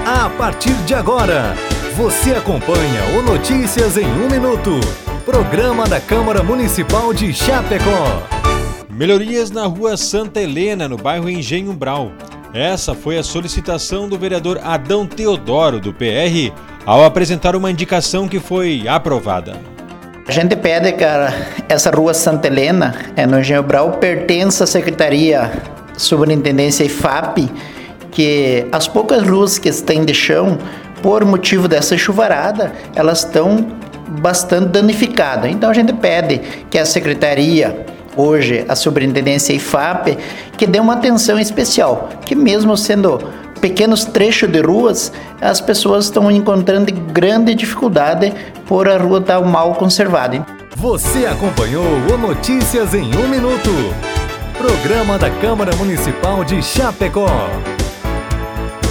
A partir de agora, você acompanha o Notícias em 1 Minuto, programa da Câmara Municipal de Chapecó. Melhorias na rua Santa Helena, no bairro Engenho Brau. Essa foi a solicitação do vereador Adão Teodoro, do PR, ao apresentar uma indicação que foi aprovada. A gente pede, cara, essa rua Santa Helena, no Engenho Brau, pertence à Secretaria Superintendência IFAP, que as poucas ruas que estão de chão, por motivo dessa chuvarada, elas estão bastante danificadas. Então a gente pede que a Secretaria, hoje a Superintendência IFAP, que dê uma atenção especial, que mesmo sendo pequenos trechos de ruas, as pessoas estão encontrando grande dificuldade por a rua estar mal conservada. Você acompanhou o Notícias em 1 Minuto, programa da Câmara Municipal de Chapecó.